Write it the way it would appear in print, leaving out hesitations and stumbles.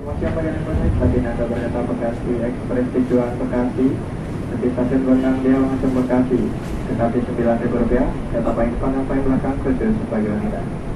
Siapa yang menulis Baginda Kereta Bekasi Ekspres tujuan Bekasi di stasiun Gondang Dia langsung Bekasi, Bekasi Rp9.000. Kereta paling depan dan paling belakang khusus bagi wanita.